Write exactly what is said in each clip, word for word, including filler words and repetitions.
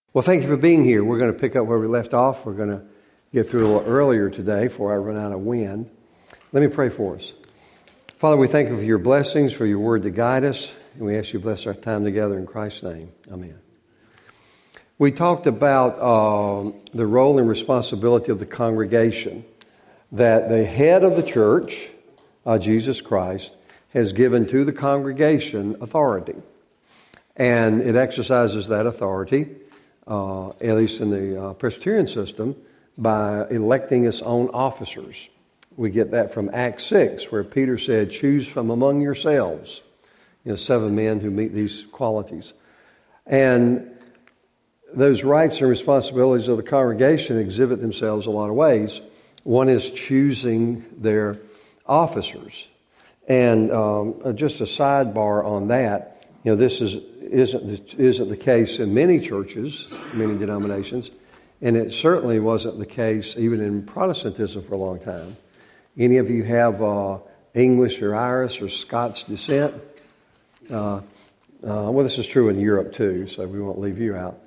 Well, thank you for being here. We're going to pick up where we left off. We're going to get through a little earlier today before I run out of wind. Let me pray for us. Father, we thank you for your blessings, for your word to guide us, and we ask you to bless our time together in Christ's name. Amen. We talked about uh, the role and responsibility of the congregation, that the head of the church, uh, Jesus Christ, has given to the congregation authority, and it exercises that authority Uh, at least in the uh, Presbyterian system, by electing its own officers. We get that from Acts six, where Peter said, choose from among yourselves, you know, seven men who meet these qualities. And those rights and responsibilities of the congregation exhibit themselves a lot of ways. One is choosing their officers. And um, just a sidebar on that, you know, this is isn't the, isn't the case in many churches, many denominations, and it certainly wasn't the case even in Protestantism for a long time. Any of you have uh, English or Irish or Scots descent? Uh, uh, well, this is true in Europe too, so we won't leave you out.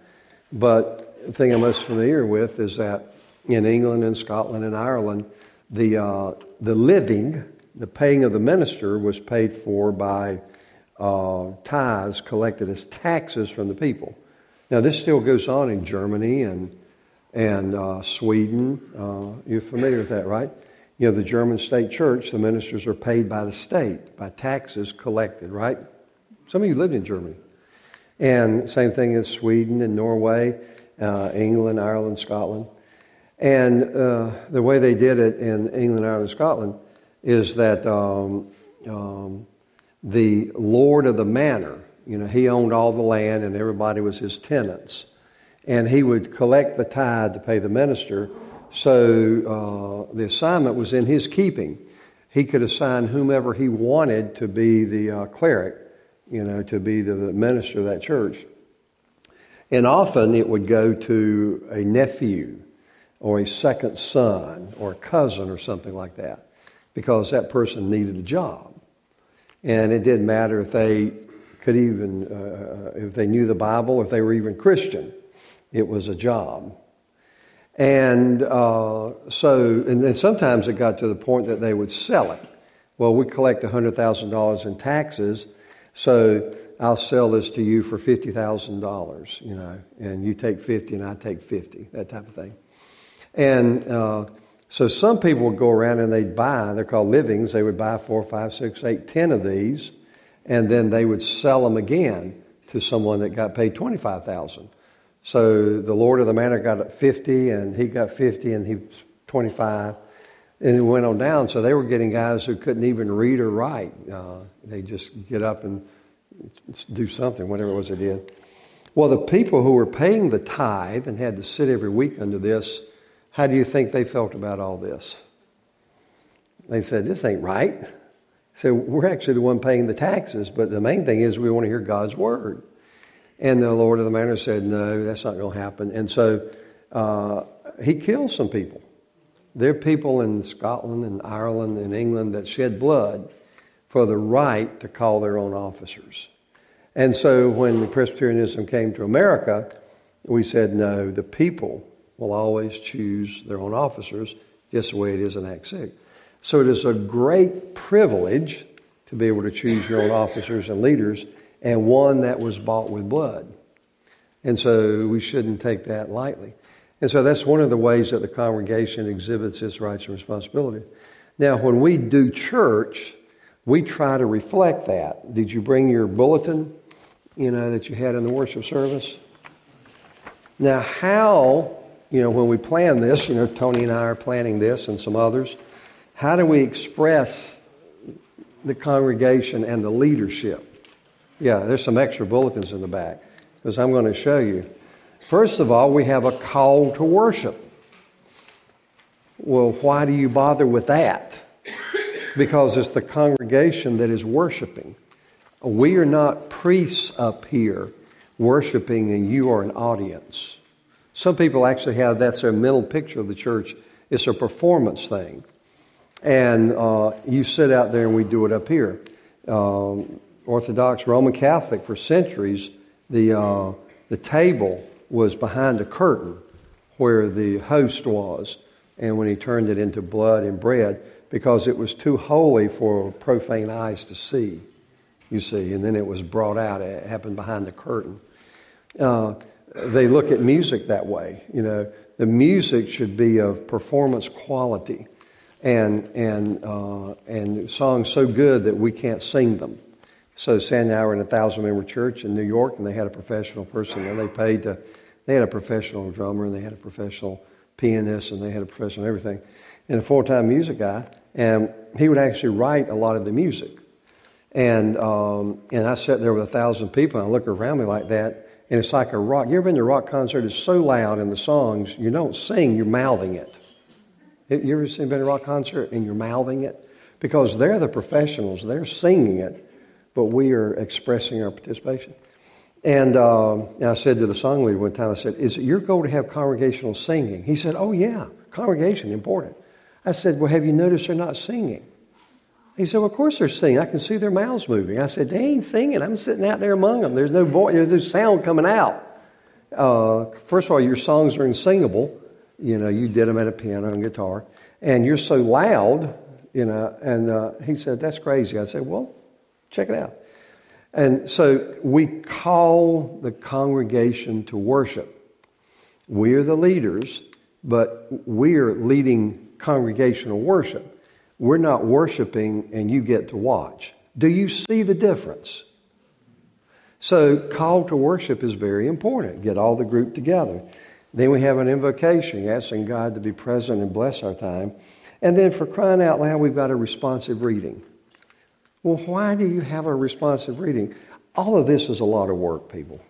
But the thing I'm most familiar with is that in England and Scotland and Ireland, the uh, the living, the paying of the minister was paid for by Uh, tithes collected as taxes from the people. Now, this still goes on in Germany and and uh, Sweden. Uh, you're familiar with that, right? You know, the German state church, the ministers are paid by the state, by taxes collected, right? Some of you lived in Germany. And same thing as Sweden and Norway, uh, England, Ireland, Scotland. And uh, the way they did it in England, Ireland, Scotland is that um, um, the lord of the manor, you know, he owned all the land and everybody was his tenants. And he would collect the tithe to pay the minister. So uh, the assignment was in his keeping. He could assign whomever he wanted to be the uh, cleric, you know, to be the minister of that church. And often it would go to a nephew or a second son or a cousin or something like that, because that person needed a job. And it didn't matter if they could even, uh, if they knew the Bible, if they were even Christian. It was a job. And uh, so, and then sometimes it got to the point that they would sell it. Well, we collect one hundred thousand dollars in taxes, so I'll sell this to you for fifty thousand dollars, you know, and you take fifty and I take fifty, that type of thing. And uh So some people would go around and they'd buy, they're called livings, they would buy four, five, six, eight, ten of these, and then they would sell them again to someone that got paid twenty-five thousand dollars. So the lord of the manor got fifty, and he got fifty, and he was twenty-five, and it went on down. So they were getting guys who couldn't even read or write. Uh, they just get up and do something, whatever it was they did. Well, the people who were paying the tithe and had to sit every week under this, how do you think they felt about all this? They said, this ain't right. So we're actually the one paying the taxes, but the main thing is we want to hear God's word. And the lord of the manor said, no, that's not going to happen. And so uh, he killed some people. There are people in Scotland and Ireland and England that shed blood for the right to call their own officers. And so when Presbyterianism came to America, we said, no, the people will always choose their own officers, just the way it is in Acts six. So it is a great privilege to be able to choose your own officers and leaders, and one that was bought with blood. And so we shouldn't take that lightly. And so that's one of the ways that the congregation exhibits its rights and responsibilities. Now, when we do church, we try to reflect that. Did you bring your bulletin, you know, that you had in the worship service? Now, how... You know, when we plan this, you know, Tony and I are planning this and some others, how do we express the congregation and the leadership? Yeah, there's some extra bulletins in the back, because I'm going to show you. First of all, we have a call to worship. Well, why do you bother with that? Because it's the congregation that is worshiping. We are not priests up here worshiping and you are an audience. Some people actually have, that's their mental picture of the church. It's a performance thing. And uh, you sit out there and we do it up here. Um, Orthodox, Roman Catholic, for centuries, the uh, the table was behind a curtain where the host was, and when he turned it into blood and bread, because it was too holy for profane eyes to see, you see, and then it was brought out. It happened behind the curtain. Uh, they look at music that way. You know, the music should be of performance quality, and and uh, and songs so good that we can't sing them. So Sandy and I were in a thousand-member church in New York, and they had a professional person, and they paid to. They had a professional drummer, and they had a professional pianist, and they had a professional everything, and a full-time music guy, and he would actually write a lot of the music. And um, and I sat there with a thousand people, and I look around me like that, and it's like a rock. You ever been to a rock concert? It's so loud in the songs, you don't sing, you're mouthing it. You ever been to a rock concert and you're mouthing it? Because they're the professionals, they're singing it, but we are expressing our participation. And, um, and I said to the song leader one time, I said, is it your goal to have congregational singing? He said, oh yeah, congregation, important. I said, well, have you noticed they're not singing? He said, well, of course they're singing. I can see their mouths moving. I said, they ain't singing. I'm sitting out there among them. There's no voice, there's no sound coming out. Uh, first of all, your songs are insingable. You know, you did them at a piano and guitar. And you're so loud, you know. And uh, he said, that's crazy. I said, well, check it out. And so we call the congregation to worship. We are the leaders, but we are leading congregational worship. We're not worshiping and you get to watch. Do you see the difference? So call to worship is very important. Get all the group together. Then we have an invocation, asking God to be present and bless our time. And then for crying out loud, we've got a responsive reading. Well, why do you have a responsive reading? All of this is a lot of work, people.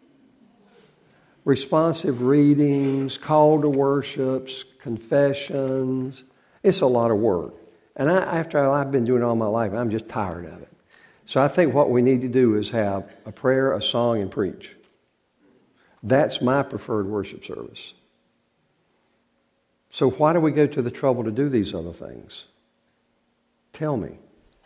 Responsive readings, call to worships, confessions. It's a lot of work. And I, after I've been doing it all my life, I'm just tired of it. So I think what we need to do is have a prayer, a song, and preach. That's my preferred worship service. So why do we go to the trouble to do these other things? Tell me.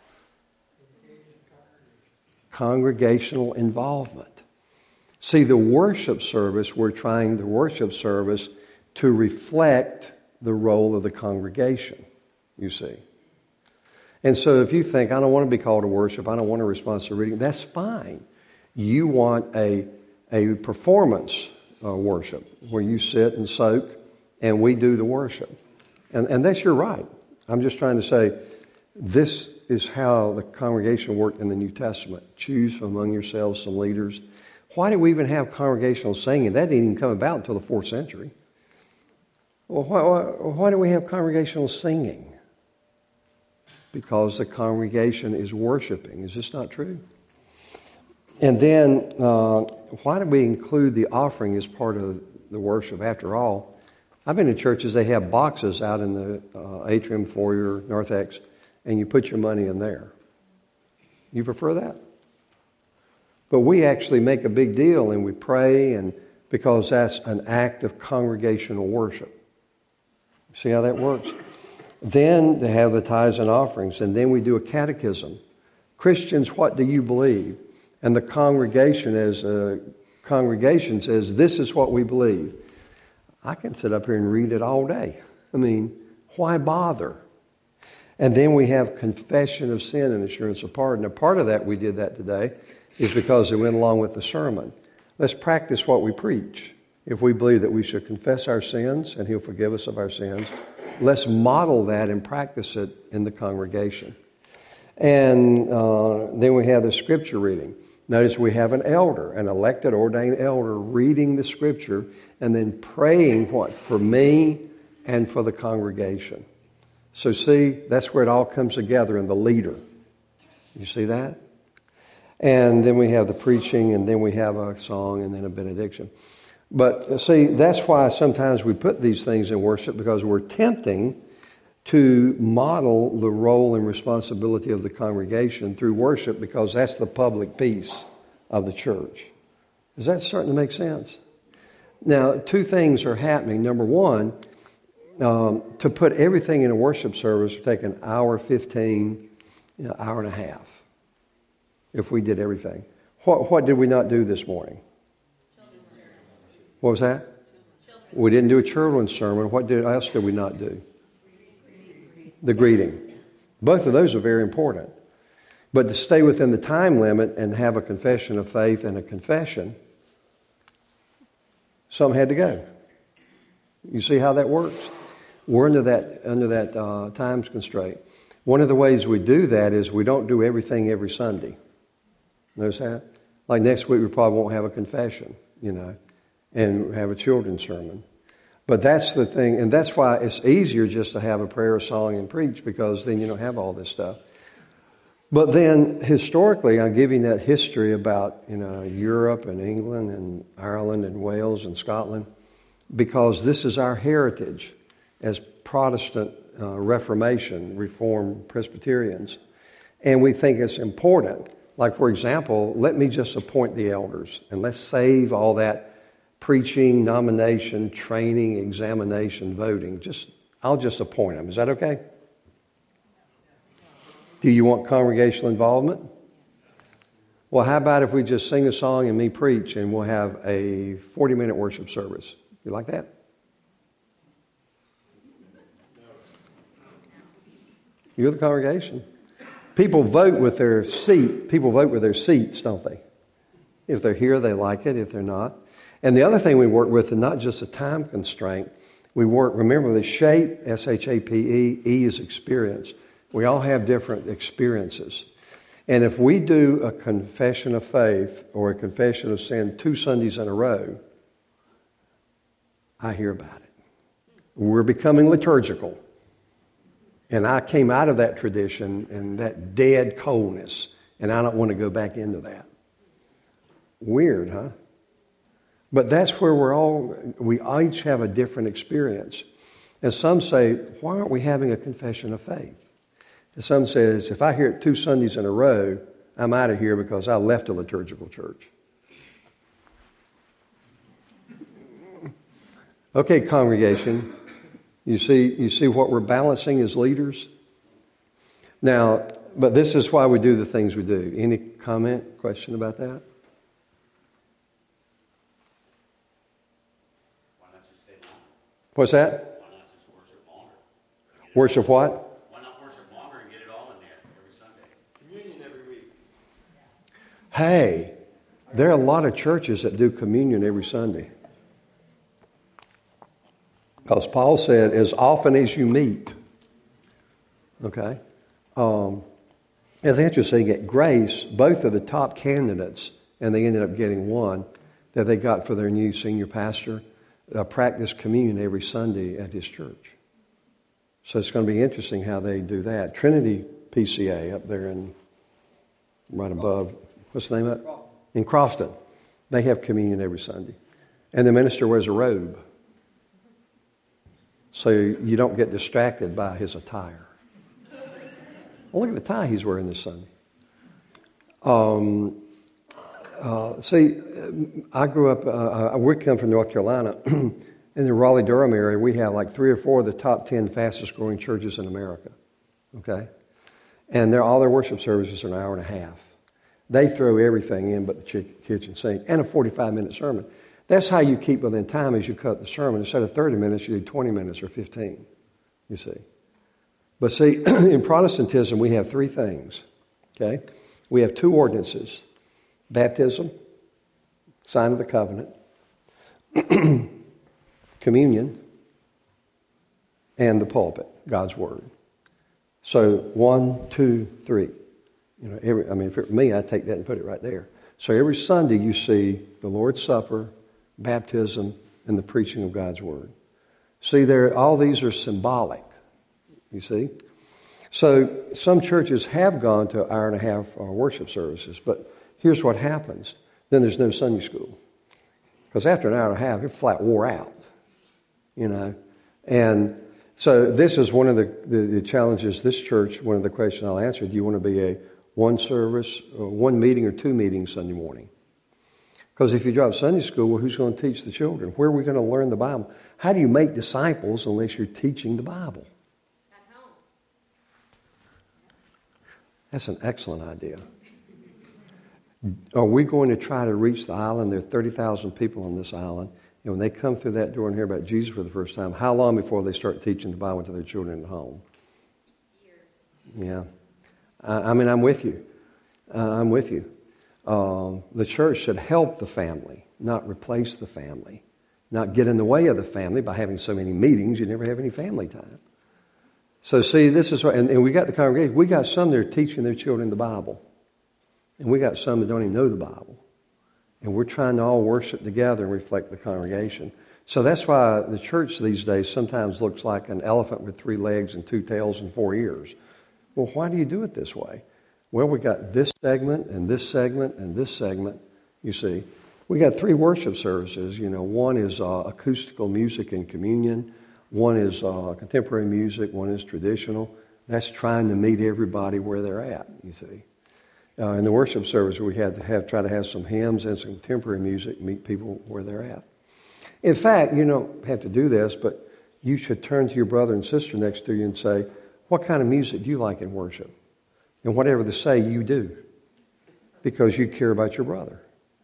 Congregational involvement. See, the worship service, we're trying the worship service to reflect the role of the congregation, you see. And so if you think, I don't want to be called to worship, I don't want a responsive reading, that's fine. You want a, a performance uh, worship where you sit and soak and we do the worship. And, and that's your right. I'm just trying to say this is how the congregation worked in the New Testament. Choose from among yourselves some leaders. Why do we even have congregational singing? That didn't even come about until the fourth century. Well, why, why, why do we have congregational singing? Because the congregation is worshiping. Is this not true? And then, uh, why do we include the offering as part of the worship? After all, I've been in churches, they have boxes out in the uh, atrium, foyer, narthex, and you put your money in there. You prefer that? But we actually make a big deal and we pray, and because that's an act of congregational worship. See how that works? Then they have the tithes and offerings, and then we do a catechism. Christians, what do you believe? And the congregation as a congregation says, this is what we believe. I can sit up here and read it all day. I mean, why bother? And then we have confession of sin and assurance of pardon. Now, part of that, we did that today, is because it went along with the sermon. Let's practice what we preach. If we believe that we should confess our sins and He'll forgive us of our sins, let's model that and practice it in the congregation. And uh, then we have the scripture reading. Notice we have an elder, an elected, ordained elder, reading the scripture and then praying what? For me and for the congregation. So see, that's where it all comes together in the leader. You see that? And then we have the preaching, and then we have a song, and then a benediction. But see, that's why sometimes we put these things in worship, because we're tempting to model the role and responsibility of the congregation through worship, because that's the public piece of the church. Is that starting to make sense? Now, two things are happening. Number one, um, to put everything in a worship service would take an hour, fifteen, you know, hour and a half, if we did everything. What, what did we not do this morning? What was that? We didn't do a children's sermon. What did, else did we not do? The greeting. Both of those are very important. But to stay within the time limit and have a confession of faith and a confession, some had to go. You see how that works? We're under that under that uh, time constraint. One of the ways we do that is we don't do everything every Sunday. Notice that? Like next week we probably won't have a confession, you know, and have a children's sermon. But that's the thing, and that's why it's easier just to have a prayer, a song, and preach, because then you don't have all this stuff. But then historically, I'm giving that history about, you know, Europe and England and Ireland and Wales and Scotland, because this is our heritage as Protestant uh, Reformation, Reformed Presbyterians. And we think it's important. Like, for example, let me just appoint the elders, and let's save all that preaching, nomination, training, examination, voting. Just, I'll just appoint them. Is that okay? Do you want congregational involvement? Well, how about if we just sing a song and me preach, and we'll have a forty-minute worship service? You like that? You're the congregation. People vote with their seat. People vote with their seats, don't they? If they're here, they like it. If they're not. And the other thing we work with is not just a time constraint. We work, remember the SHAPE, S H A P E, E is experience. We all have different experiences. And if we do a confession of faith or a confession of sin two Sundays in a row, I hear about it. We're becoming liturgical. And I came out of that tradition and that dead coldness, and I don't want to go back into that. Weird, huh? But that's where we're all, we each have a different experience. And some say, why aren't we having a confession of faith? And some says, if I hear it two Sundays in a row, I'm out of here because I left a liturgical church. Okay, congregation, you see, you see what we're balancing as leaders? Now, but this is why we do the things we do. Any comment, question about that? Why not just stay longer? What's that? Why not just worship longer? Worship what? Why not worship longer and get it all in there every Sunday? Communion every week. Hey, there are a lot of churches that do communion every Sunday. Because Paul said, as often as you meet. Okay? Um, it's interesting, at Grace, both of the top candidates, and they ended up getting one, that they got for their new senior pastor, uh, practiced communion every Sunday at his church. So it's going to be interesting how they do that. Trinity P C A up there in, right above, what's the name of it? In Crofton. They have communion every Sunday. And the minister wears a robe. So you don't get distracted by his attire. Well, look at the tie he's wearing this Sunday. Um, uh, see, I grew up, uh, we come from North Carolina. In the Raleigh-Durham area, we have like three or four of the top ten fastest growing churches in America. Okay? And they're, all their worship services are an hour and a half. They throw everything in but the kitchen sink and a forty-five minute sermon. That's how you keep within time as you cut the sermon. Instead of thirty minutes, you do twenty minutes or fifteen, you see. But see, in Protestantism, we have three things, okay? We have two ordinances: baptism, sign of the covenant, communion, and the pulpit, God's Word. So one, two, three. You know, every, I mean, for me, I take that and put it right there. So every Sunday you see the Lord's Supper, baptism, and the preaching of God's Word. See, there, all these are symbolic, you see. So some churches have gone to an hour and a half uh, worship services, but here's what happens. Then there's no Sunday school. Because after an hour and a half, you're flat wore out, you know. And so this is one of the, the, the challenges this church, one of the questions I'll answer, do you want to be a one service, or one meeting or two meetings Sunday morning? Because if you drop Sunday school, well, who's going to teach the children? Where are we going to learn the Bible? How do you make disciples unless you're teaching the Bible? At home. That's an excellent idea. Are we going to try to reach the island? There are thirty thousand people on this island, And when they come through that door and hear about Jesus for the first time, how long before they start teaching the Bible to their children in the home? Years. Yeah. I, I mean, I'm with you. Uh, I'm with you. Um, the church should help the family, not replace the family, not get in the way of the family by having so many meetings. You never have any family time. So see, this is what, and, and we got the congregation. We got some that are teaching their children the Bible. And we got some that don't even know the Bible. And we're trying to all worship together and reflect the congregation. So that's why the church these days sometimes looks like an elephant with three legs and two tails and four ears. Well, why do you do it this way? Well, we got this segment and this segment and this segment, you see. We got three worship services. You know, one is uh, acoustical music and communion. One is uh, contemporary music. One is traditional. That's trying to meet everybody where they're at, you see. Uh, in the worship service, we had to have try to have some hymns and some contemporary music, meet people where they're at. In fact, you don't have to do this, but you should turn to your brother and sister next to you and say, what kind of music do you like in worship? And whatever they say, you do, because you care about your brother.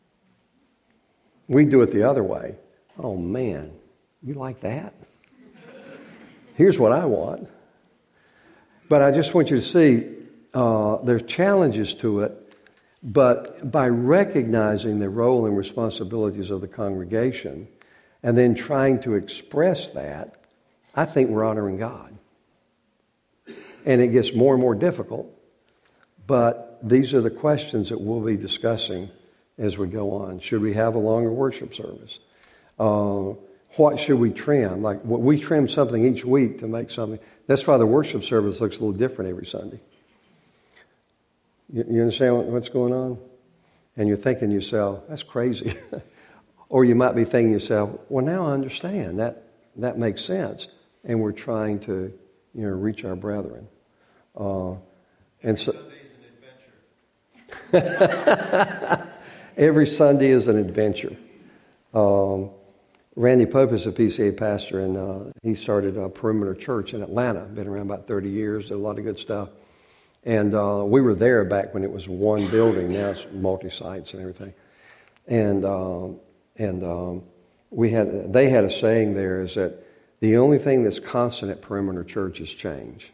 We do it the other way. Oh, man, you like that? Here's what I want. But I just want you to see uh, there are challenges to it, but by recognizing the role and responsibilities of the congregation and then trying to express that, I think we're honoring God. And it gets more and more difficult, but these are the questions that we'll be discussing as we go on. Should we have a longer worship service? Uh, what should we trim? Like we trim something each week to make something. That's why the worship service looks a little different every Sunday. You, you understand what's going on? And you're thinking to yourself, that's crazy. Or you might be thinking to yourself, well, now I understand. That that makes sense. And we're trying to, you know, reach our brethren. Uh, and so every Sunday is an adventure. Um, Randy Pope is a P C A pastor, and uh, he started a Perimeter Church in Atlanta. Been around about thirty years, did a lot of good stuff. And uh, we were there back when it was one building. Now it's multi-sites and everything. And um, and um, we had they had a saying there is that the only thing that's constant at Perimeter Church is change.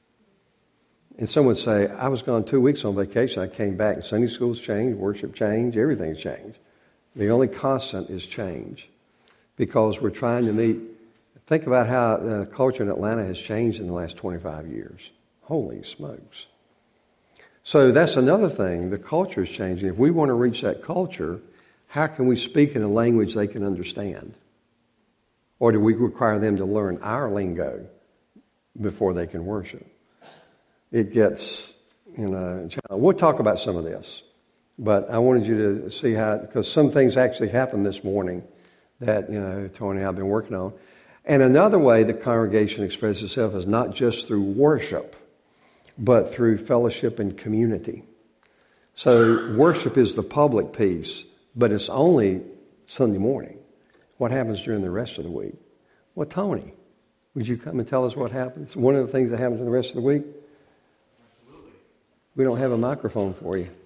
And some would say, I was gone two weeks on vacation. I came back, and Sunday school's changed, worship changed, everything's changed. The only constant is change. Because we're trying to meet, think about how the culture in Atlanta has changed in the last twenty-five years. Holy smokes. So that's another thing. The culture is changing. If we want to reach that culture, how can we speak in a language they can understand? Or do we require them to learn our lingo before they can worship? It gets, you know, we'll talk about some of this. But I wanted you to see how, because some things actually happened this morning that, you know, Tony and I have been working on. And another way the congregation expresses itself is not just through worship, but through fellowship and community. So worship is the public piece, but it's only Sunday morning. What happens during the rest of the week? Well, Tony, would you come and tell us what happens? One of the things that happens in the rest of the week? Absolutely. We don't have a microphone for you.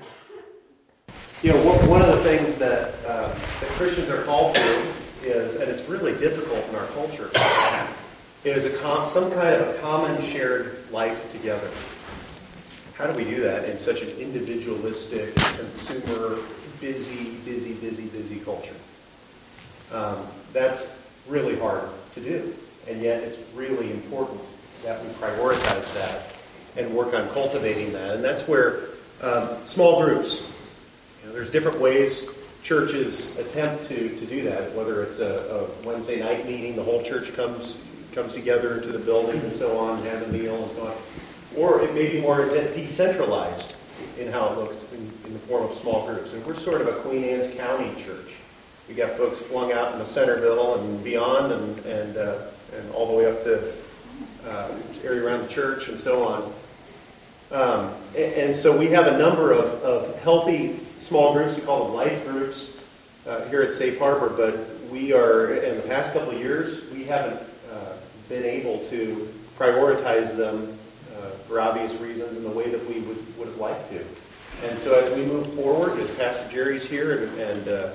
You know, one of the things that, uh, that Christians are called to is, and it's really difficult in our culture, is a com- some kind of a common shared life together. How do we do that in such an individualistic, consumer, busy, busy, busy, busy culture? Um, that's really hard to do, and yet it's really important that we prioritize that and work on cultivating that. And that's where um, small groups, you know, there's different ways churches attempt to, to do that, whether it's a, a Wednesday night meeting, the whole church comes comes together into the building and so on, has a meal and so on. Or it may be more decentralized in how it looks in, in the form of small groups. And we're sort of a Queen Anne's County church. We got folks flung out in the Centerville and beyond, and and, uh, and all the way up to uh, area around the church and so on. Um, and, and so we have a number of, of healthy small groups. We call them life groups uh, here at Safe Harbor. But we are, in the past couple of years, we haven't uh, been able to prioritize them uh, for obvious reasons in the way that we would, would have liked to. And so as we move forward, as Pastor Jerry's here and, and uh,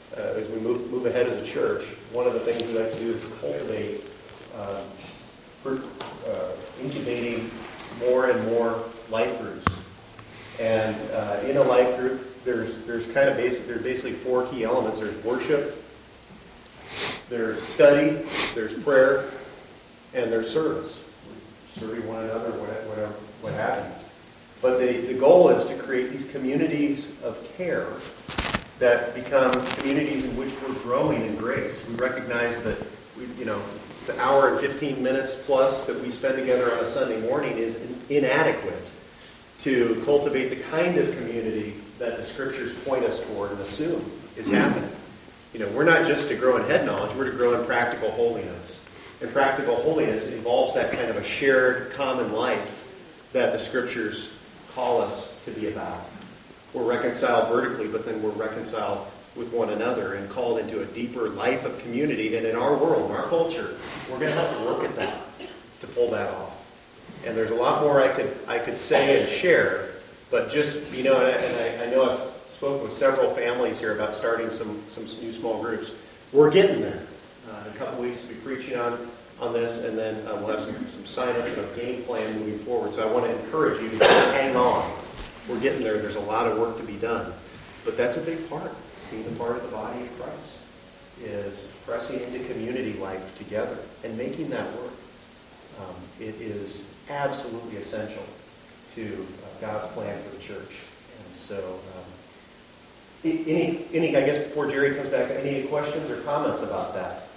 uh, as we move, move ahead as a church, one of the things we like to do is cultivate, uh, for, uh, incubating more and more life groups. And uh, in a life group, there's there's kind of basic there's basically four key elements. There's worship, there's study, there's prayer, and there's service. Serving one another, whatever, what have you. But the, the goal is to create these communities of care that become communities in which we're growing in grace. We recognize that we, you know, the hour and fifteen minutes plus that we spend together on a Sunday morning is in, inadequate to cultivate the kind of community that the Scriptures point us toward and assume is happening. You know, we're not just to grow in head knowledge, we're to grow in practical holiness. And practical holiness involves that kind of a shared common life that the Scriptures call us to be about. We're reconciled vertically, but then we're reconciled with one another and called into a deeper life of community. And in our world, in our culture, we're going to have to work at that to pull that off. And there's a lot more I could I could say and share, but just, you know, and I, and I, I know I've spoken with several families here about starting some, some new small groups. We're getting there. Uh, in a couple weeks, we'll be preaching on, on this, and then uh, we'll have some, some sign-up and a game plan moving forward. So I want to encourage you to hang on. We're getting there. There's a lot of work to be done. But that's a big part. Being a part of the body of Christ is pressing into community life together and making that work. Um, it is absolutely essential to uh, God's plan for the church. And so, um, any, any, I guess before Jerry comes back, any questions or comments about that?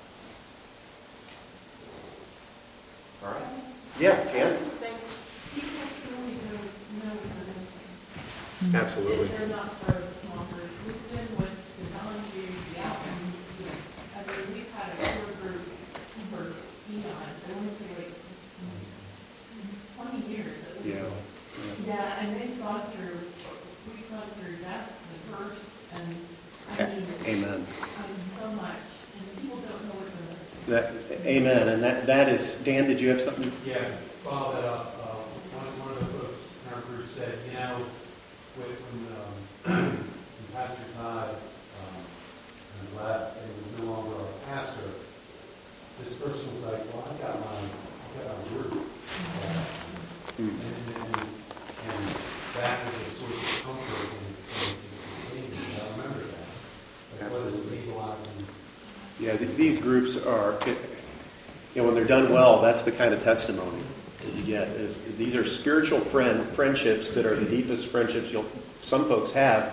All right. Yeah, Jan? I just think people really know, know what they're missing. Absolutely. They're not part of the small group. We've been with the non-Jews, the outcomes, you know, I mean, we've had a core group for eons. I want to say like twenty years at least. Yeah. Yeah, and they've gone through, we've gone through, that's the first, and I mean, Amen. I mean, so much, and people don't know what they're missing. That, amen. And that, that is, Dan, did you have something? Yeah, follow that up. Uh, one, one of the folks in our group said, you know, when, when, um, when Pastor Todd um, left and was no longer our pastor, this person was like, well, I got my, I got my group. Uh, Mm. and, and, and that was a source of comfort and, and, and I remember that. Like, what is legalizing? Yeah, th- these groups are, you know, when they're done well, that's the kind of testimony that you get. Is these are spiritual friend friendships that are the deepest friendships you'll some folks have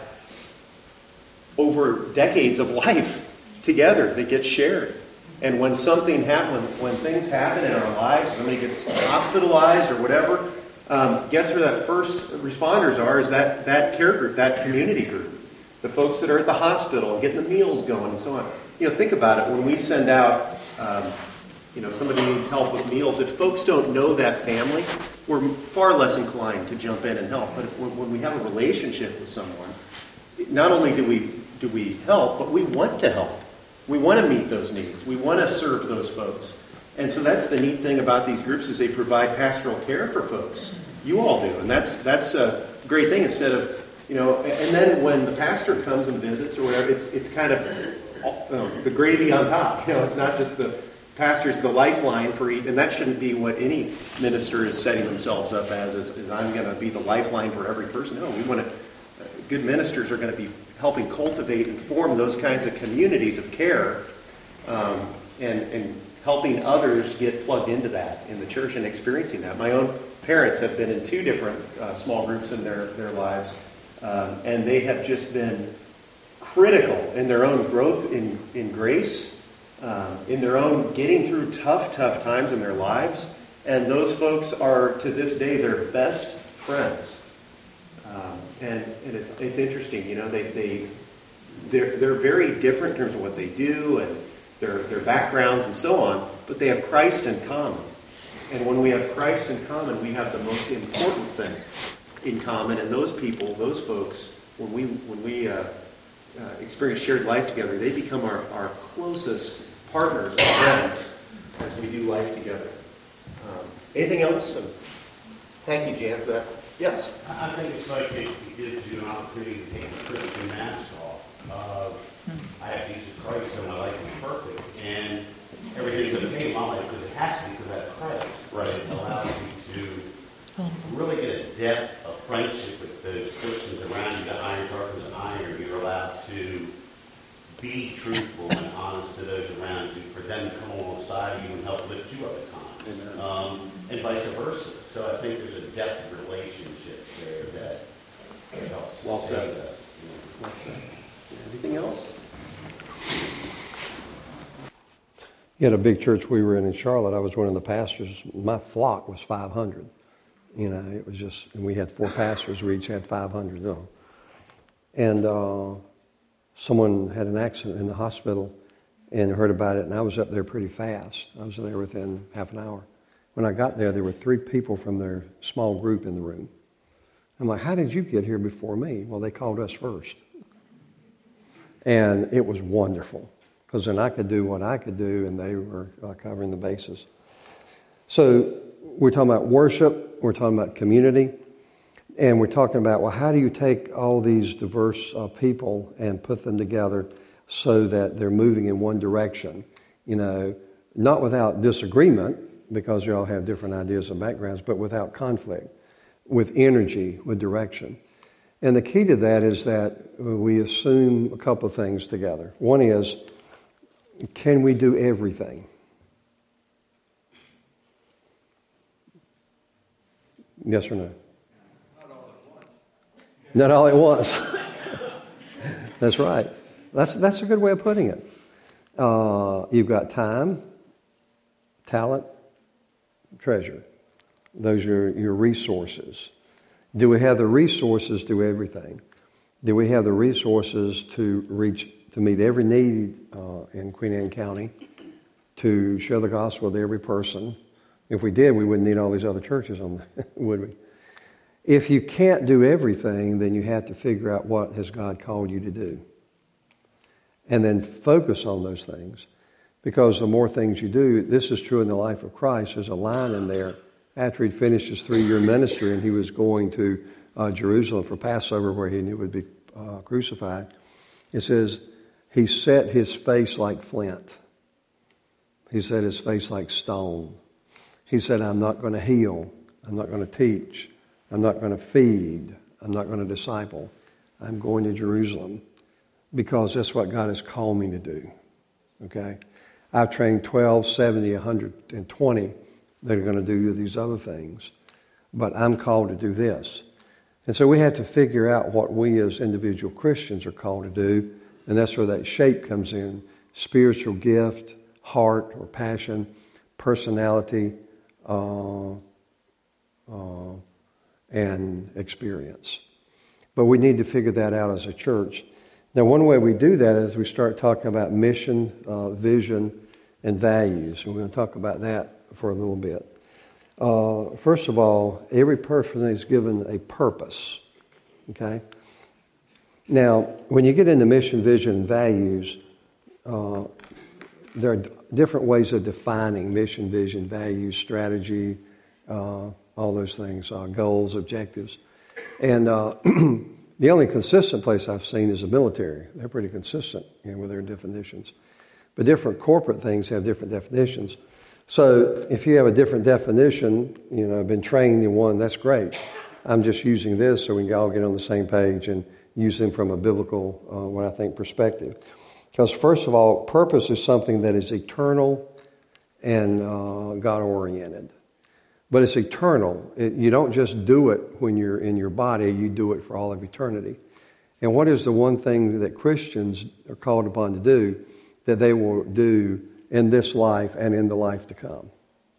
over decades of life together that get shared. And when something happens, when, when things happen in our lives, somebody gets hospitalized or whatever, um, guess where that first responders are? Is that that care group, that community group, the folks that are at the hospital and getting the meals going and so on. You know, think about it. When we send out, um, you know, somebody needs help with meals, if folks don't know that family, we're far less inclined to jump in and help. But if, when we have a relationship with someone, not only do we do we help, but we want to help. We want to meet those needs. We want to serve those folks. And so that's the neat thing about these groups is they provide pastoral care for folks. You all do. And that's that's a great thing instead of, you know, and then when the pastor comes and visits or whatever, it's it's kind of you know, the gravy on top. You know, it's not just the pastor's the lifeline for each, and that shouldn't be what any minister is setting themselves up as, is, is I'm going to be the lifeline for every person. No, we want to, uh, good ministers are going to be helping cultivate and form those kinds of communities of care um, and, and helping others get plugged into that in the church and experiencing that. My own parents have been in two different uh, small groups in their, their lives, um, and they have just been critical in their own growth in, in grace, um, in their own getting through tough, tough times in their lives. And those folks are, to this day, their best friends. Um, and and it's it's interesting, you know, they, they, they're, they're very different in terms of what they do and their, their backgrounds and so on, but they have Christ in common. And when we have Christ in common, we have the most important thing in common. And those people, those folks, when we when we uh, uh, experience shared life together, they become our, our closest partners and friends as we do life together. Um, anything else? And thank you, Jan, for that. Yes? I think it's like it gives you an opportunity to take the Christian mask off of, I have Jesus Christ, so my life is perfect, and everything's okay in my life because it has to be because I have Christ. Right. It allows you to really get a depth of friendship with those Christians around you. The iron sharpens iron. You're allowed to be truthful and honest to those around you, for them to come alongside you and help lift you up at times, um, and vice versa. So I think there's a depth of relationship there that, that helps. Well said. Us, you know. Well said. Anything else? You had a big church we were in in Charlotte. I was one of the pastors. My flock was five hundred. You know, it was just, and we had four pastors. We each had five hundred. No. And uh, someone had an accident in the hospital and heard about it, and I was up there pretty fast. I was there within half an hour. When I got there, there were three people from their small group in the room. I'm like, how did you get here before me? Well, they called us first. And it was wonderful, because then I could do what I could do, and they were uh, covering the bases. So we're talking about worship, we're talking about community, and we're talking about, well, how do you take all these diverse uh, people and put them together so that they're moving in one direction? You know, not without disagreement, because you all have different ideas and backgrounds, but without conflict, with energy, with direction. And the key to that is that we assume a couple of things together. One is, can we do everything? Yes or no? Not all at once. Not all at once. That's right. That's that's a good way of putting it. Uh, you've got time, talent, treasure. Those are your resources. Do we have the resources to do everything? Do we have the resources to reach, to meet every need uh, in Queen Anne County, to share the gospel with every person? If we did, we wouldn't need all these other churches on there, would we? If you can't do everything, then you have to figure out what has God called you to do. And then focus on those things. Because the more things you do, this is true in the life of Christ. There's a line in there after he'd finished his three-year ministry and he was going to uh, Jerusalem for Passover, where he knew would be uh, crucified. It says, he set his face like flint. He set his face like stone. He said, I'm not going to heal. I'm not going to teach. I'm not going to feed. I'm not going to disciple. I'm going to Jerusalem because that's what God has called me to do. Okay? I've trained twelve, seventy, one hundred twenty that are going to do these other things. But I'm called to do this. And so we have to figure out what we as individual Christians are called to do. And that's where that shape comes in. Spiritual gift, heart or passion, personality, uh, uh, and experience. But we need to figure that out as a church. Now, one way we do that is we start talking about mission, uh, vision, and values. And we're going to talk about that for a little bit. Uh, first of all, every person is given a purpose. Okay? Now, when you get into mission, vision, and values, uh, there are different ways of defining mission, vision, values, strategy, uh, all those things, uh, goals, objectives. And uh, the only consistent place I've seen is the military. They're pretty consistent, you know, with their definitions. But different corporate things have different definitions. So if you have a different definition, you know, I've been trained in one, that's great. I'm just using this so we can all get on the same page and use them from a biblical, uh, what I think, perspective. Because first of all, purpose is something that is eternal and uh, God-oriented. But it's eternal. It, you don't just do it when you're in your body, you do it for all of eternity. And what is the one thing that Christians are called upon to do that they will do in this life and in the life to come?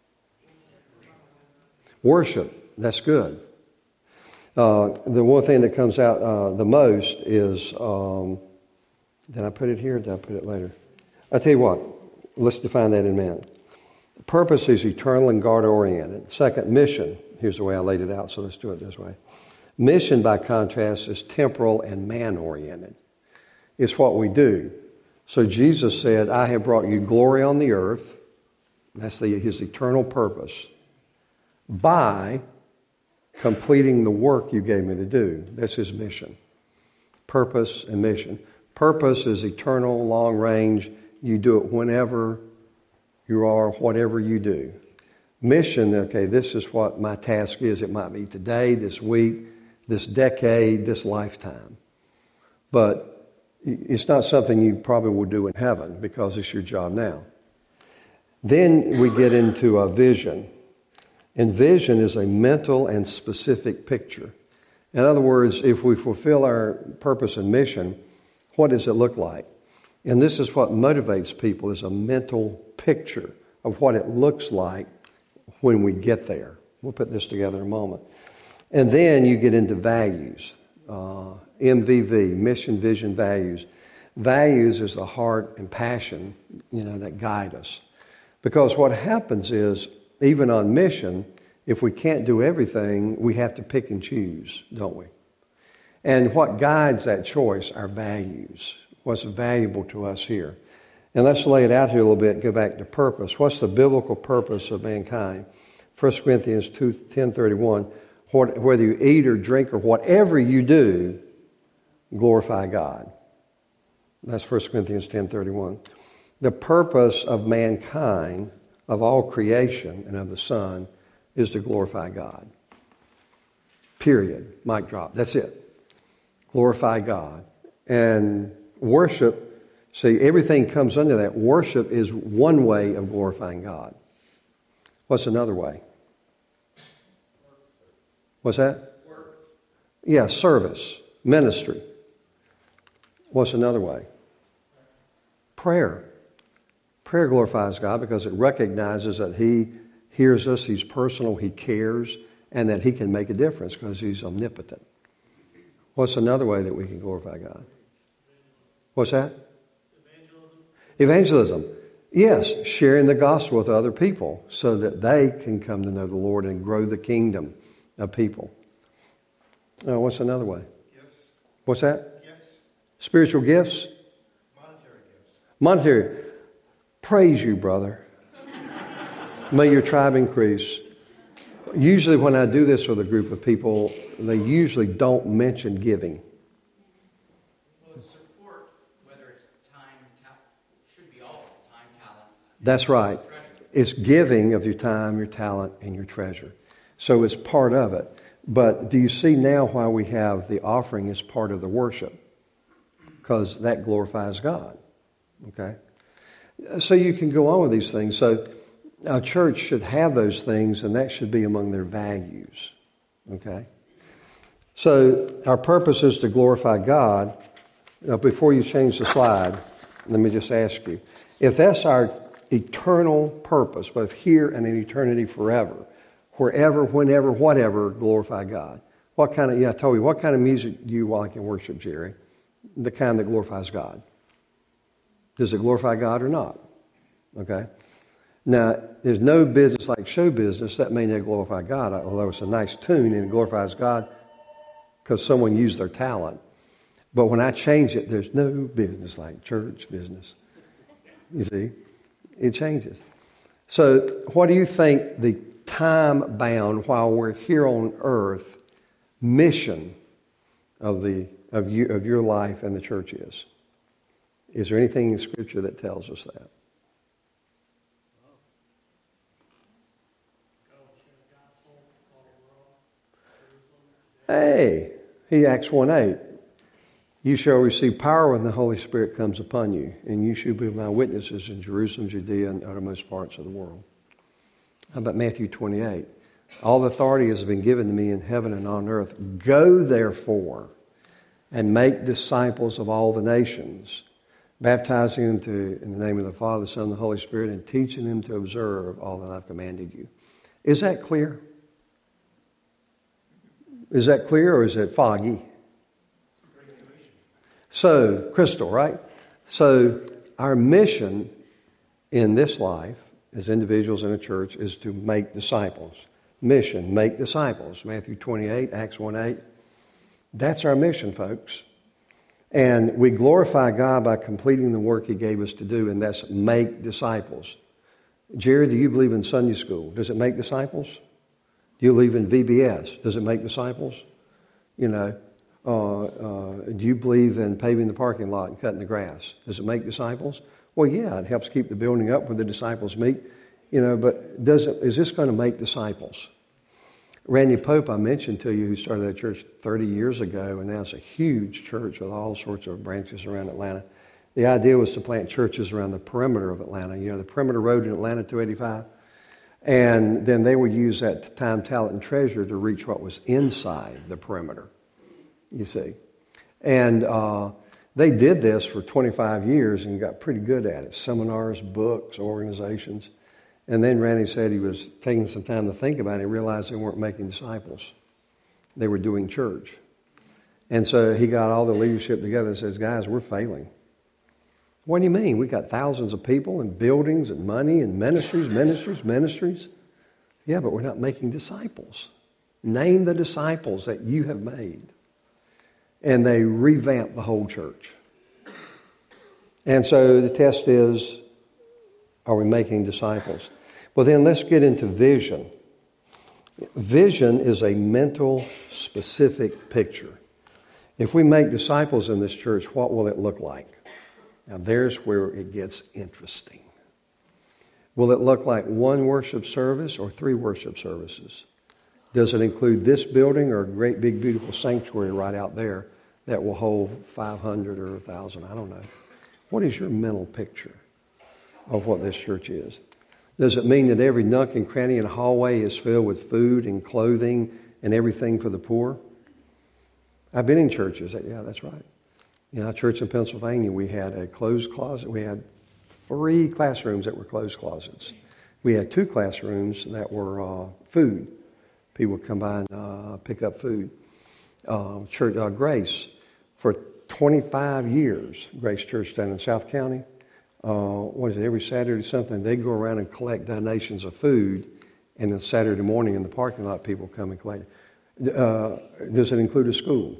Worship. That's good. Uh, the one thing that comes out uh, the most is, um, did I put it here or did I put it later? I'll tell you what, let's define that in a minute. Purpose is eternal and God-oriented. Second, mission. Here's the way I laid it out, so let's do it this way. Mission, by contrast, is temporal and man-oriented. It's what we do. So Jesus said, I have brought you glory on the earth. That's the, his eternal purpose. By completing the work you gave me to do. That's his mission. Purpose and mission. Purpose is eternal, long range. You do it whenever you are, whatever you do. Mission, okay, this is what my task is. It might be today, this week, this decade, this lifetime. But it's not something you probably will do in heaven because it's your job now. Then we get into a vision. And vision is a mental and specific picture. In other words, if we fulfill our purpose and mission, what does it look like? And this is what motivates people, is a mental picture of what it looks like when we get there. We'll put this together in a moment. And then you get into values. Uh, M V V, mission, vision, values. Values is the heart and passion, you know, that guide us. Because what happens is, even on mission, if we can't do everything, we have to pick and choose, don't we? And what guides that choice are values. What's valuable to us here. And let's lay it out here a little bit and go back to purpose. What's the biblical purpose of mankind? First Corinthians two ten thirty-one, whether you eat or drink or whatever you do, glorify God. That's First Corinthians ten thirty-one. The purpose of mankind, of all creation and of the Son, is to glorify God. Period. Mic drop. That's it. Glorify God. And worship, see, everything comes under that. Worship is one way of glorifying God. What's another way? What's that? Work. Yeah, service, ministry. What's another way? Prayer. Prayer glorifies God because it recognizes that He hears us, He's personal, He cares, and that He can make a difference because He's omnipotent. What's another way that we can glorify God? What's that? Evangelism. Evangelism. Yes, sharing the gospel with other people so that they can come to know the Lord and grow the kingdom of people. Uh, what's another way? Gifts. What's that? Gifts. Spiritual gifts? Monetary gifts. Monetary. Praise you, brother. May your tribe increase. Usually when I do this with a group of people, they usually don't mention giving. Well, it's support, whether it's time, ta- should be all time, talent. That's right. Treasure. It's giving of your time, your talent, and your treasure. So it's part of it. But do you see now why we have the offering as part of the worship? Because that glorifies God. Okay? So you can go on with these things. So a church should have those things, and that should be among their values. Okay? So our purpose is to glorify God. Now, before you change the slide, let me just ask you, if that's our eternal purpose, both here and in eternity forever, wherever, whenever, whatever, glorify God. What kind of, yeah, I told you, what kind of music do you like in worship, Jerry? The kind that glorifies God. Does it glorify God or not? Okay? Now, there's no business like show business. That may not glorify God, although it's a nice tune and it glorifies God because someone used their talent. But when I change it, there's no business like church business. You see? It changes. So what do you think the time-bound, while we're here on earth, mission of the of you of your life and the church is? Is there anything in Scripture that tells us that? Hey, he Acts one eight. You shall receive power when the Holy Spirit comes upon you, and you shall be my witnesses in Jerusalem, Judea, and uttermost parts of the world. How about Matthew twenty-eight? All authority has been given to me in heaven and on earth. Go therefore and make disciples of all the nations, baptizing them to, in the name of the Father, the Son, and the Holy Spirit, and teaching them to observe all that I've commanded you. Is that clear? Is that clear or is it foggy? So, Crystal, right? So, our mission in this life as individuals in a church is to make disciples. Mission, make disciples. Matthew twenty-eight, Acts one eight. That's our mission, folks. And we glorify God by completing the work He gave us to do, and that's make disciples. Jerry, do you believe in Sunday school? Does it make disciples? Do you believe in V B S? Does it make disciples? You know, uh, uh, do you believe in paving the parking lot and cutting the grass? Does it make disciples? Well, yeah, it helps keep the building up where the disciples meet. You know, but does it, is this going to make disciples? Randy Pope, I mentioned to you, who started that church thirty years ago, and now it's a huge church with all sorts of branches around Atlanta. The idea was to plant churches around the perimeter of Atlanta, you know, the perimeter road in Atlanta, two eighty-five. And then they would use that time, talent, and treasure to reach what was inside the perimeter, you see. And uh, they did this for twenty-five years and got pretty good at it. Seminars, books, organizations. And then Randy said he was taking some time to think about it and realized they weren't making disciples. They were doing church. And so he got all the leadership together and says, guys, we're failing. What do you mean? We got thousands of people and buildings and money and ministries, ministries, ministries. Yeah, but we're not making disciples. Name the disciples that you have made. And they revamped the whole church. And so the test is, are we making disciples? Well, then let's get into vision. Vision is a mental, specific picture. If we make disciples in this church, what will it look like? Now, there's where it gets interesting. Will it look like one worship service or three worship services? Does it include this building or a great big beautiful sanctuary right out there that will hold five hundred or one thousand? I don't know. What is your mental picture of what this church is? Does it mean that every nook and cranny and hallway is filled with food and clothing and everything for the poor? I've been in churches that, yeah, that's right. In our church in Pennsylvania, we had a closed closet. We had three classrooms that were closed closets. We had two classrooms that were uh, food. People would come by and uh, pick up food. Uh, church uh, Grace, for twenty-five years, Grace Church down in South County, uh, what is it, every Saturday something, they go around and collect donations of food, and then Saturday morning in the parking lot, people come and collect it. Uh, does it include a school?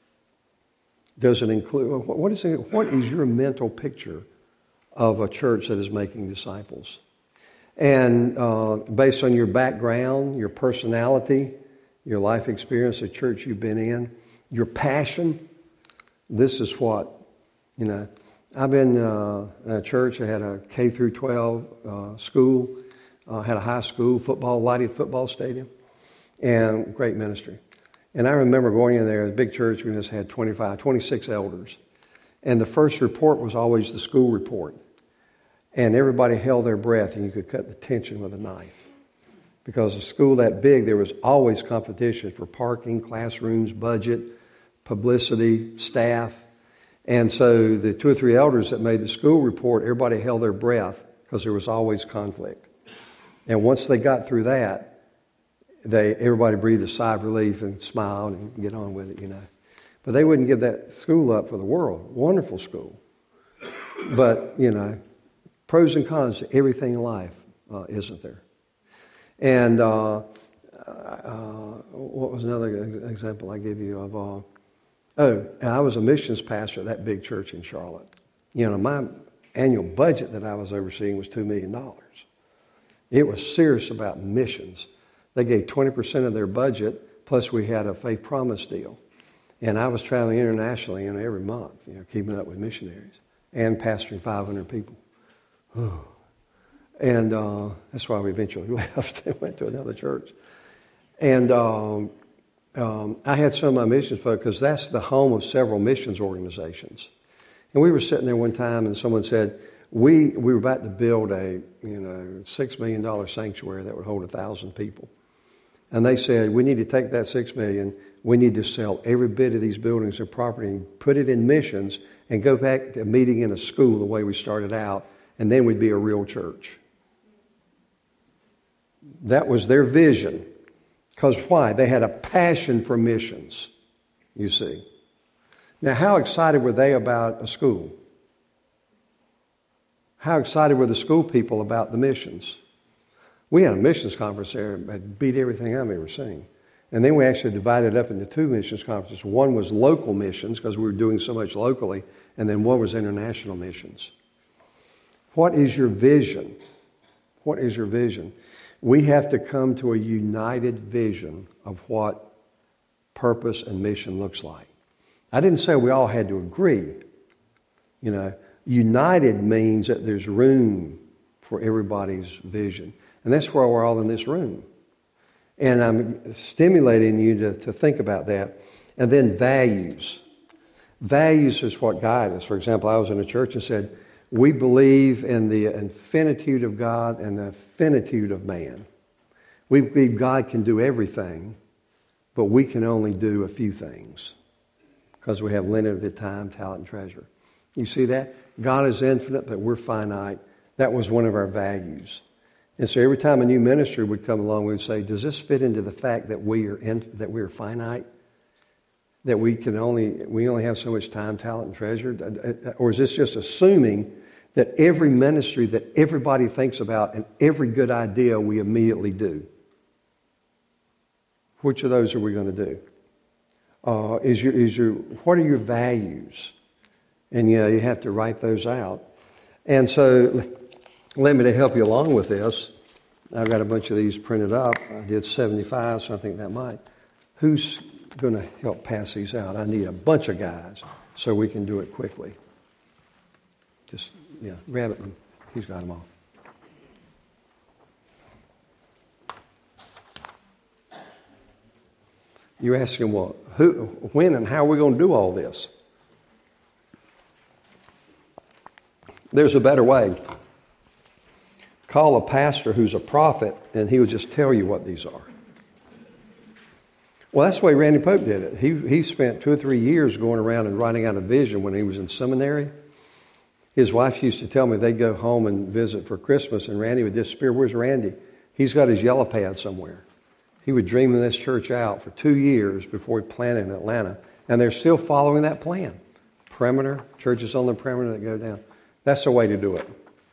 Does it include, what is it, what is your mental picture of a church that is making disciples? And uh, based on your background, your personality, your life experience, the church you've been in, your passion, this is what, you know, I've been uh, in a church. I had a K through twelve uh, school, uh, had a high school, football, lighted football stadium, and great ministry. And I remember going in there, a big church, we just had twenty-five, twenty-six elders. And the first report was always the school report. And everybody held their breath, and you could cut the tension with a knife. Because a school that big, there was always competition for parking, classrooms, budget, publicity, staff. And so the two or three elders that made the school report, everybody held their breath because there was always conflict. And once they got through that, they everybody breathed a sigh of relief and smiled and get on with it, you know. But they wouldn't give that school up for the world. Wonderful school. But, you know, pros and cons to everything in life uh, isn't there. And uh, uh, what was another example I give you of... Uh, oh, I was a missions pastor at that big church in Charlotte. You know, my annual budget that I was overseeing was two million dollars. It was serious about missions. They gave twenty percent of their budget, plus we had a faith promise deal. And I was traveling internationally, you know, every month, you know, keeping up with missionaries and pastoring five hundred people. And uh, that's why we eventually left and went to another church. And um, um, I had some of my missions folks, because that's the home of several missions organizations. And we were sitting there one time, and someone said, we we were about to build a you know six million dollar sanctuary that would hold a thousand people. And they said, we need to take that six million dollars, we need to sell every bit of these buildings and property and put it in missions and go back to meeting in a school the way we started out, and then we'd be a real church. That was their vision. Because why? They had a passion for missions, you see. Now, how excited were they about a school? How excited were the school people about the missions? We had a missions conference there that beat everything I've ever seen. And then we actually divided up into two missions conferences. One was local missions, because we were doing so much locally, and then one was international missions. What is your vision? What is your vision? We have to come to a united vision of what purpose and mission looks like. I didn't say we all had to agree. You know, united means that there's room for everybody's vision. And that's why we're all in this room. And I'm stimulating you to, to think about that. And then values. Values is what guide us. For example, I was in a church and said, we believe in the infinitude of God and the finitude of man. We believe God can do everything, but we can only do a few things because we have limited time, talent, and treasure. You see that? God is infinite, but we're finite. That was one of our values. And so every time a new ministry would come along, we would say, does this fit into the fact that we are in, that we are finite? That we can only we only have so much time, talent, and treasure? Or is this just assuming that every ministry that everybody thinks about and every good idea we immediately do? Which of those are we going to do? Uh, is your is your what are your values? And you know, you have to write those out. And so, let me to help you along with this. I've got a bunch of these printed up. I did seventy-five, so I think that might. Who's going to help pass these out? I need a bunch of guys so we can do it quickly. Just, yeah, grab it. And he's got them all. You're asking, well, who, when and how are we going to do all this? There's a better way. Call a pastor who's a prophet, and he will just tell you what these are. Well, that's the way Randy Pope did it. He he spent two or three years going around and writing out a vision when he was in seminary. His wife used to tell me they'd go home and visit for Christmas, and Randy would disappear. Where's Randy? He's got his yellow pad somewhere. He would dream this church out for two years before he planted in Atlanta, and they're still following that plan. Perimeter, churches on the perimeter that go down. That's the way to do it.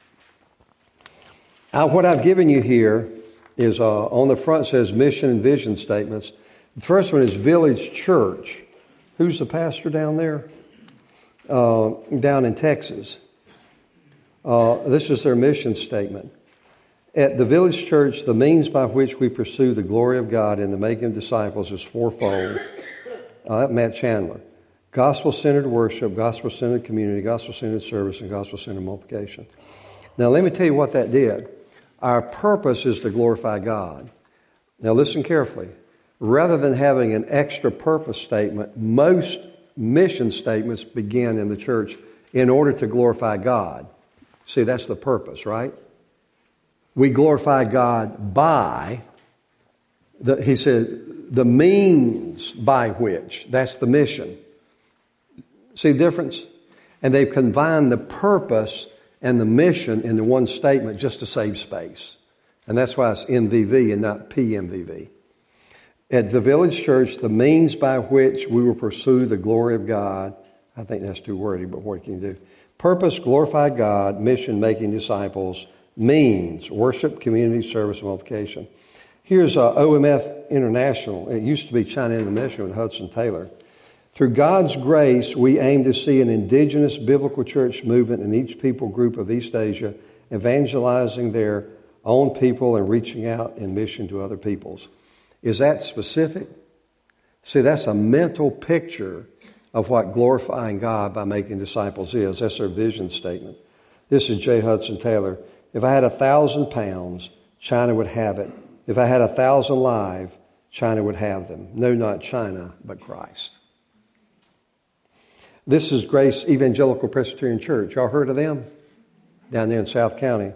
Now, what I've given you here is uh, on the front says mission and vision statements. The first one is Village Church. Who's the pastor down there? Uh, down in Texas. Uh, this is their mission statement. At the Village Church, the means by which we pursue the glory of God in the making of disciples is fourfold. Uh, Matt Chandler. Gospel-centered worship, gospel-centered community, gospel-centered service, and gospel-centered multiplication. Now, let me tell you what that did. Our purpose is to glorify God. Now, listen carefully. Rather than having an extra purpose statement, most mission statements begin in the church in order to glorify God. See, that's the purpose, right? We glorify God by, the, he said, the means by which. That's the mission. See the difference? And they've combined the purpose and the mission into one statement just to save space. And that's why it's M V V and not P M V V. At the Village Church, the means by which we will pursue the glory of God. I think that's too wordy, but what can you do? Purpose, glorify God. Mission, making disciples. Means, worship, community, service, and multiplication. Here's uh, O M F International. It used to be China International with Hudson Taylor. Through God's grace, we aim to see an indigenous biblical church movement in each people group of East Asia, evangelizing their own people and reaching out in mission to other peoples. Is that specific? See, that's a mental picture of what glorifying God by making disciples is. That's their vision statement. This is J. Hudson Taylor. If I had a thousand pounds, China would have it. If I had a thousand live, China would have them. No, not China, but Christ. This is Grace Evangelical Presbyterian Church. Y'all heard of them? Down there in South County.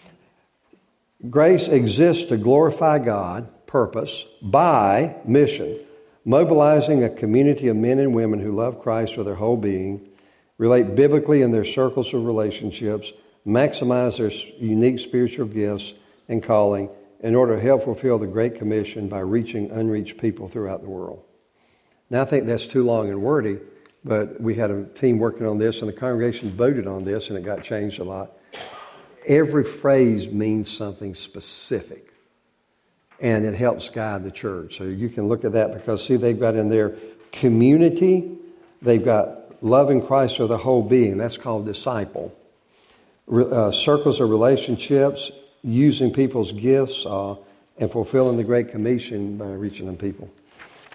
Grace exists to glorify God, purpose, by mission, mobilizing a community of men and women who love Christ with their whole being, relate biblically in their circles of relationships, maximize their unique spiritual gifts and calling in order to help fulfill the Great Commission by reaching unreached people throughout the world. Now, I think that's too long and wordy, but we had a team working on this, and the congregation voted on this, and it got changed a lot. Every phrase means something specific, and it helps guide the church. So you can look at that because, see, they've got in there community, they've got loving Christ with the whole being. That's called disciple. Uh, circles of relationships, using people's gifts, uh, and fulfilling the Great Commission by reaching them people.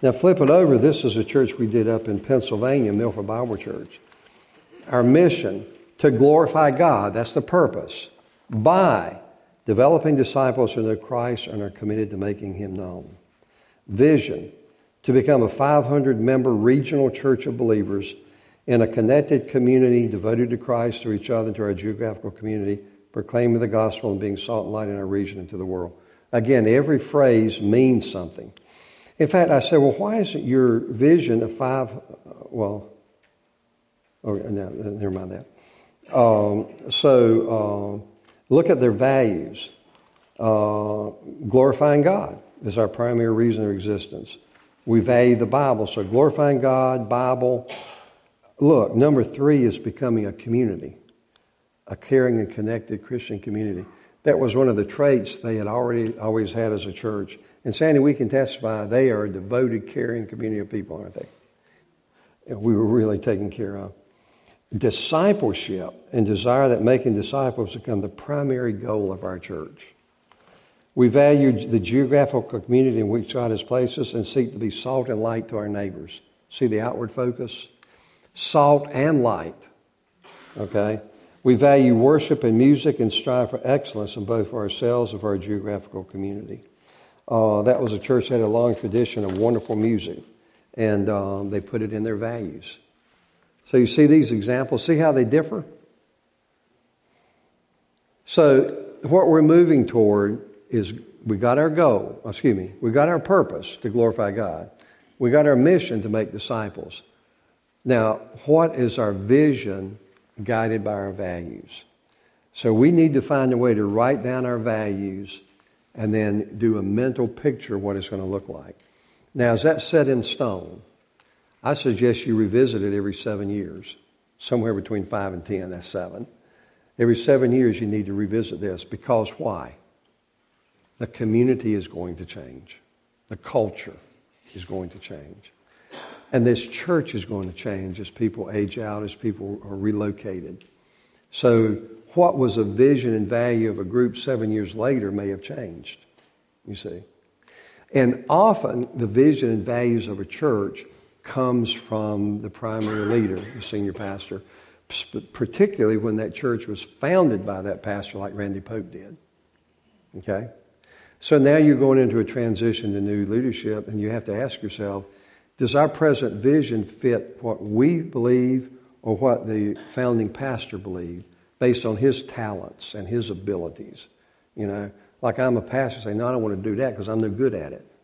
Now flip it over. This is a church we did up in Pennsylvania, Milford Bible Church. Our mission, to glorify God, that's the purpose, by developing disciples who know Christ and are committed to making Him known. Vision, to become a five hundred member regional church of believers in a connected community devoted to Christ, to each other, to our geographical community, proclaiming the gospel and being salt and light in our region and to the world. Again, every phrase means something. In fact, I said, well, why isn't your vision of five, well, oh, no, never mind that. Um, so uh, look at their values. Uh, glorifying God is our primary reason of existence. We value the Bible. So glorifying God, Bible. Look, number three is becoming a community, a caring and connected Christian community. That was one of the traits they had already always had as a church. And Sandy, we can testify they are a devoted, caring community of people, aren't they? And we were really taken care of. Discipleship and desire that making disciples become the primary goal of our church. We value the geographical community in which God has placed us and seek to be salt and light to our neighbors. See the outward focus? Salt and light. Okay? We value worship and music and strive for excellence in both for ourselves and for our geographical community. Uh, that was a church that had a long tradition of wonderful music, and um, they put it in their values. So you see these examples. See how they differ? So what we're moving toward is we got our goal, excuse me, we got our purpose to glorify God. We got our mission to make disciples. Now, what is our vision guided by our values? So we need to find a way to write down our values and then do a mental picture of what it's going to look like. Now, is that set in stone? I suggest you revisit it every seven years, somewhere between five and ten, that's seven. Every seven years you need to revisit this, because why? The community is going to change. The culture is going to change. And this church is going to change as people age out, as people are relocated. So what was a vision and value of a group seven years later may have changed, you see. And often the vision and values of a church comes from the primary leader, the senior pastor, particularly when that church was founded by that pastor like Randy Pope did. Okay? So now you're going into a transition to new leadership, and you have to ask yourself, does our present vision fit what we believe or what the founding pastor believed based on his talents and his abilities? You know, like I'm a pastor, say, no, I don't want to do that because I'm no good at it.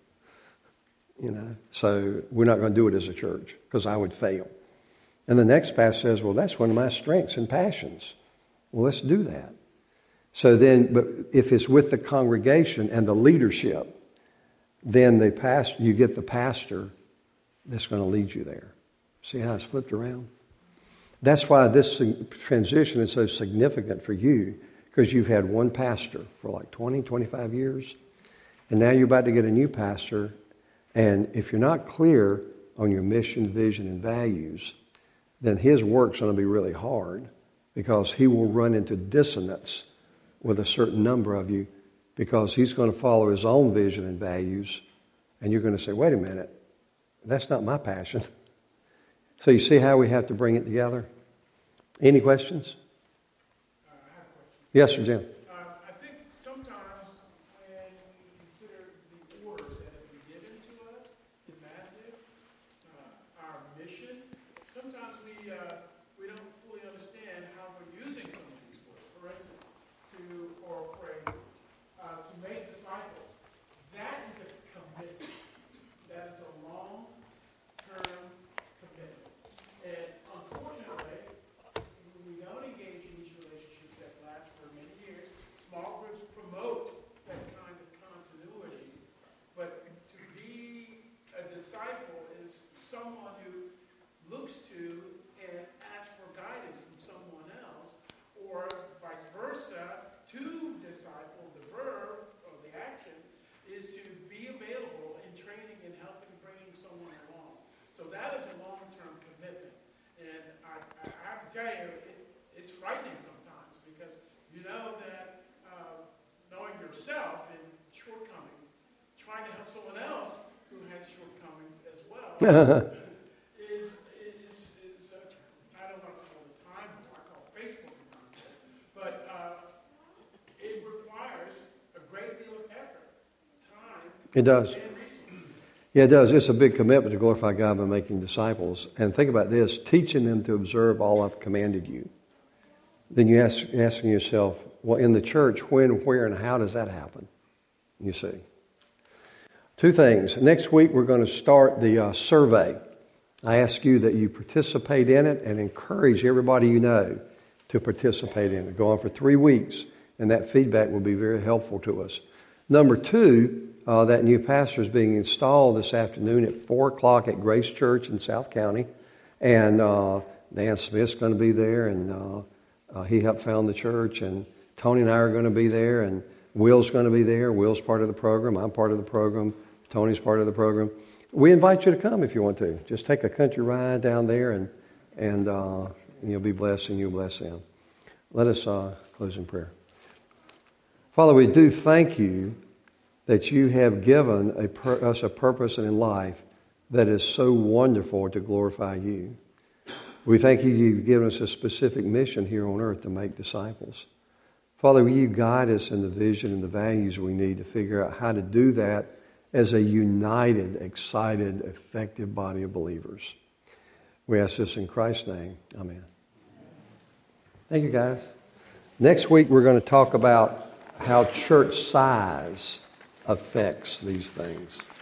You know, so we're not going to do it as a church because I would fail. And the next pastor says, well, that's one of my strengths and passions. Well, let's do that. So then, but if it's with the congregation and the leadership, then the pastor, you get the pastor that's going to lead you there. See how it's flipped around? That's why this transition is so significant for you, because you've had one pastor for like twenty, twenty-five years, and now you're about to get a new pastor, and if you're not clear on your mission, vision, and values, then his work's going to be really hard, because he will run into dissonance with a certain number of you, because he's going to follow his own vision and values, and you're going to say, wait a minute, that's not my passion. So you see how we have to bring it together? Any questions? Uh, I have a question. Yes, sir, Jim. Uh, I think sometimes when we consider the orders that have been given to us, the mandate, uh, our mission, sometimes we uh, we don't fully understand how we're using some of these words. For instance, to or phrase uh, to make disciples. That is a commitment. That is a long-term commitment. And unfortunately, we don't engage in these relationships that last for many years. Small groups promote that kind of continuity. But to be a disciple is someone who looks to and asks for guidance from someone else, or vice versa. To disciple, the verb or the action is to be available in training and helping bringing someone along. So that is a long-term commitment. And I, I have to tell you, it, it's frightening sometimes, because you know that uh, knowing yourself and shortcomings, trying to help someone else who has shortcomings as is, is, is uh, I don't want to call it time war, I call it Facebook time war, but uh, it requires a great deal of effort, time, It does. and resources. Yeah, it does. It's a big commitment to glorify God by making disciples. And think about this, teaching them to observe all I've commanded you. Then you ask, asking yourself, well, in the church, when, where, and how does that happen? You see. Two things. Next week, we're going to start the uh, survey. I ask you that you participate in it and encourage everybody you know to participate in it. Go on for three weeks, and that feedback will be very helpful to us. Number two, uh, that new pastor is being installed this afternoon at four o'clock at Grace Church in South County. And uh, Dan Smith's going to be there, and uh, uh, he helped found the church, and Tony and I are going to be there, and Will's going to be there. Will's part of the program. I'm part of the program. Tony's part of the program. We invite you to come if you want to. Just take a country ride down there, and and uh, you'll be blessed, and you'll bless them. Let us uh, close in prayer. Father, we do thank you that you have given a pur- us a purpose in life that is so wonderful to glorify you. We thank you you've given us a specific mission here on earth to make disciples. Father, will you guide us in the vision and the values we need to figure out how to do that as a united, excited, effective body of believers. We ask this in Christ's name. Amen. Thank you, guys. Next week, we're going to talk about how church size affects these things.